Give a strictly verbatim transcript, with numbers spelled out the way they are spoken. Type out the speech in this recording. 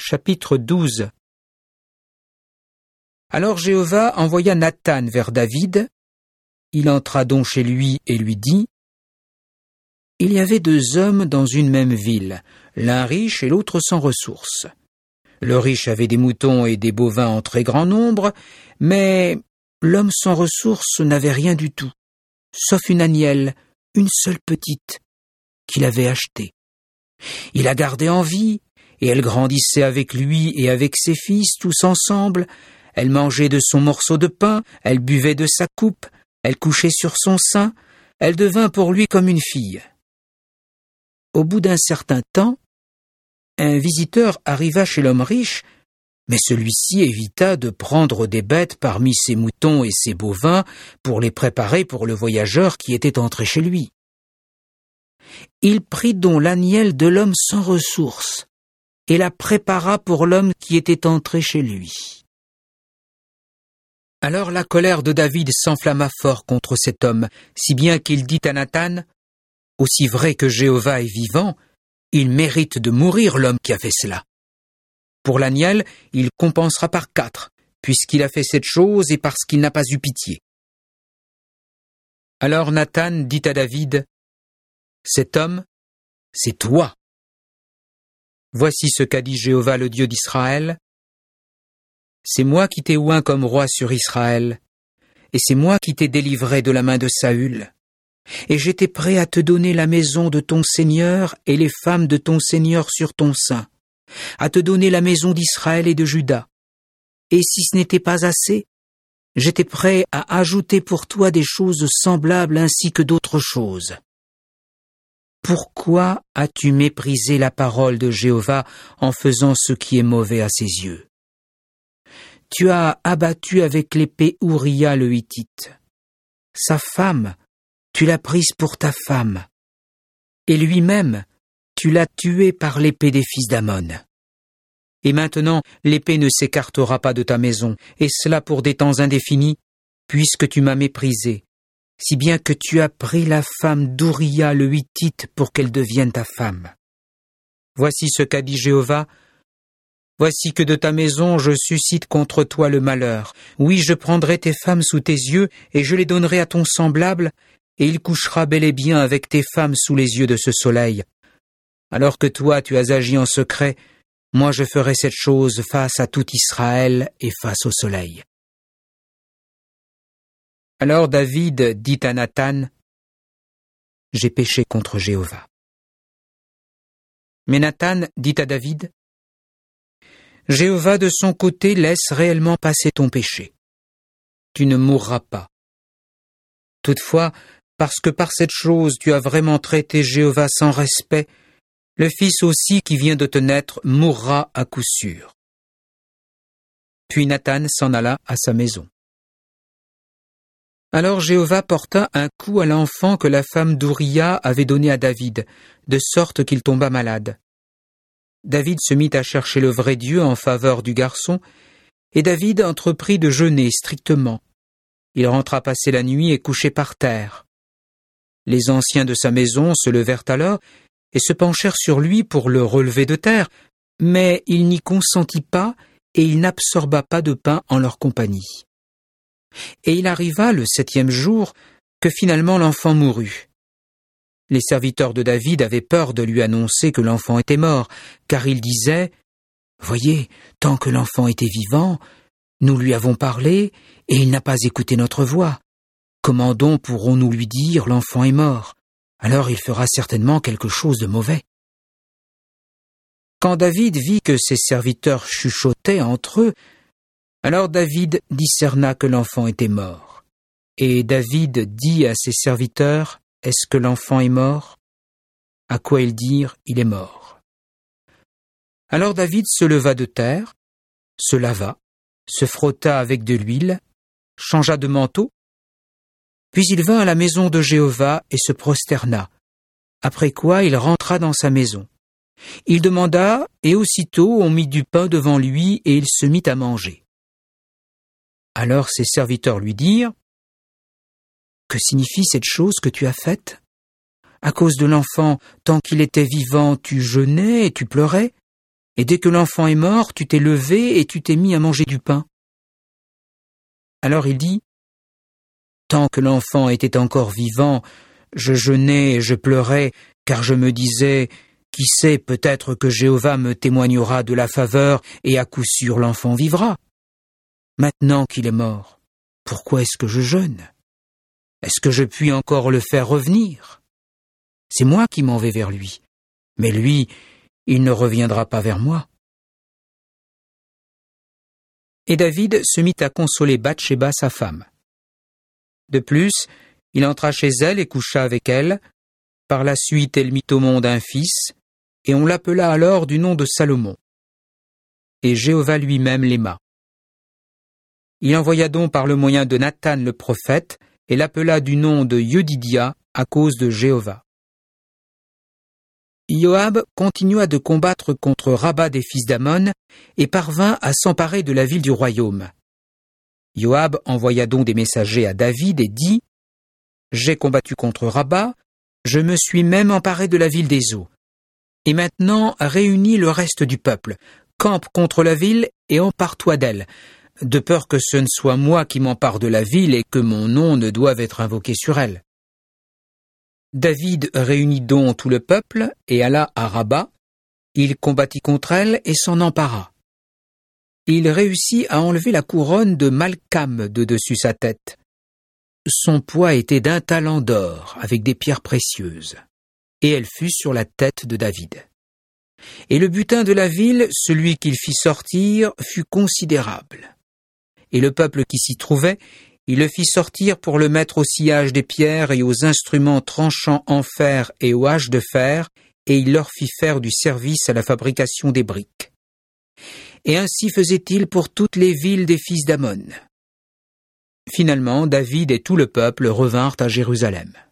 Chapitre douze. Alors Jéhovah envoya Nathan vers David. Il entra donc chez lui et lui dit : Il y avait deux hommes dans une même ville, l'un riche et l'autre sans ressources. Le riche avait des moutons et des bovins en très grand nombre, mais l'homme sans ressources n'avait rien du tout, sauf une anielle, une seule petite, qu'il avait achetée. Il la gardait en vie, et elle grandissait avec lui et avec ses fils, tous ensemble. Elle mangeait de son morceau de pain, elle buvait de sa coupe, elle couchait sur son sein, elle devint pour lui comme une fille. Au bout d'un certain temps, un visiteur arriva chez l'homme riche, mais celui-ci évita de prendre des bêtes parmi ses moutons et ses bovins pour les préparer pour le voyageur qui était entré chez lui. Il prit donc l'anielle de l'homme sans ressources et la prépara pour l'homme qui était entré chez lui. Alors la colère de David s'enflamma fort contre cet homme, si bien qu'il dit à Nathan : « Aussi vrai que Jéhovah est vivant, il mérite de mourir l'homme qui a fait cela. Pour l'anielle, il compensera par quatre, puisqu'il a fait cette chose et parce qu'il n'a pas eu pitié. » Alors Nathan dit à David : « Cet homme, c'est toi. Voici ce qu'a dit Jéhovah le Dieu d'Israël. C'est moi qui t'ai oint comme roi sur Israël, et c'est moi qui t'ai délivré de la main de Saül. Et j'étais prêt à te donner la maison de ton Seigneur et les femmes de ton Seigneur sur ton sein, à te donner la maison d'Israël et de Juda. Et si ce n'était pas assez, j'étais prêt à ajouter pour toi des choses semblables ainsi que d'autres choses. Pourquoi as-tu méprisé la parole de Jéhovah en faisant ce qui est mauvais à ses yeux? Tu as abattu avec l'épée Uria le Hittite. Sa femme, tu l'as prise pour ta femme. Et lui-même, tu l'as tué par l'épée des fils d'Ammon. Et maintenant, l'épée ne s'écartera pas de ta maison, et cela pour des temps indéfinis, puisque tu m'as méprisé, si bien que tu as pris la femme d'Uria le Hittite pour qu'elle devienne ta femme. Voici ce qu'a dit Jéhovah. Voici que de ta maison je suscite contre toi le malheur. Oui, je prendrai tes femmes sous tes yeux, et je les donnerai à ton semblable, et il couchera bel et bien avec tes femmes sous les yeux de ce soleil. Alors que toi tu as agi en secret, moi je ferai cette chose face à tout Israël et face au soleil. » Alors David dit à Nathan : « J'ai péché contre Jéhovah. » Mais Nathan dit à David : « Jéhovah de son côté laisse réellement passer ton péché. Tu ne mourras pas. Toutefois, parce que par cette chose tu as vraiment traité Jéhovah sans respect, le fils aussi qui vient de te naître mourra à coup sûr. » Puis Nathan s'en alla à sa maison. Alors Jéhovah porta un coup à l'enfant que la femme d'Uria avait donné à David, de sorte qu'il tomba malade. David se mit à chercher le vrai Dieu en faveur du garçon, et David entreprit de jeûner strictement. Il rentra passer la nuit et couchait par terre. Les anciens de sa maison se levèrent alors et se penchèrent sur lui pour le relever de terre, mais il n'y consentit pas et il n'absorba pas de pain en leur compagnie. Et il arriva le septième jour que finalement l'enfant mourut. Les serviteurs de David avaient peur de lui annoncer que l'enfant était mort, car ils disaient : « Voyez, tant que l'enfant était vivant, nous lui avons parlé et il n'a pas écouté notre voix. Comment donc pourrons-nous lui dire « l'enfant est mort » ? Alors il fera certainement quelque chose de mauvais. » Quand David vit que ses serviteurs chuchotaient entre eux, alors David discerna que l'enfant était mort. Et David dit à ses serviteurs : « Est-ce que l'enfant est mort ? » À quoi ils dirent : « Il est mort. » Alors David se leva de terre, se lava, se frotta avec de l'huile, changea de manteau, puis il vint à la maison de Jéhovah et se prosterna, après quoi il rentra dans sa maison. Il demanda, et aussitôt on mit du pain devant lui et il se mit à manger. Alors ses serviteurs lui dirent : « Que signifie cette chose que tu as faite ? À cause de l'enfant, tant qu'il était vivant, tu jeûnais et tu pleurais, et dès que l'enfant est mort, tu t'es levé et tu t'es mis à manger du pain. » Alors il dit, « Tant que l'enfant était encore vivant, je jeûnais et je pleurais, car je me disais, qui sait, peut-être que Jéhovah me témoignera de la faveur, et à coup sûr l'enfant vivra. Maintenant qu'il est mort, pourquoi est-ce que je jeûne? Est-ce que je puis encore le faire revenir? C'est moi qui m'en vais vers lui, mais lui, il ne reviendra pas vers moi. » Et David se mit à consoler Bathsheba, sa femme. De plus, il entra chez elle et coucha avec elle. Par la suite, elle mit au monde un fils, et on l'appela alors du nom de Salomon. Et Jéhovah lui-même l'aima. Il envoya donc par le moyen de Nathan le prophète, et l'appela du nom de Yedidia à cause de Jéhovah. Joab continua de combattre contre Rabba des fils d'Ammon et parvint à s'emparer de la ville du royaume. Joab envoya donc des messagers à David et dit, « J'ai combattu contre Rabba, je me suis même emparé de la ville des eaux. Et maintenant réunis le reste du peuple, campe contre la ville et empare-toi d'elle, de peur que ce ne soit moi qui m'empare de la ville et que mon nom ne doive être invoqué sur elle. » David réunit donc tout le peuple et alla à Rabba. Il combattit contre elle et s'en empara. Il réussit à enlever la couronne de Malcham de dessus sa tête. Son poids était d'un talent d'or avec des pierres précieuses, et elle fut sur la tête de David. Et le butin de la ville, celui qu'il fit sortir, fut considérable. Et le peuple qui s'y trouvait, il le fit sortir pour le mettre au sillage des pierres et aux instruments tranchants en fer et aux haches de fer, et il leur fit faire du service à la fabrication des briques. Et ainsi faisait-il pour toutes les villes des fils d'Ammon. Finalement, David et tout le peuple revinrent à Jérusalem.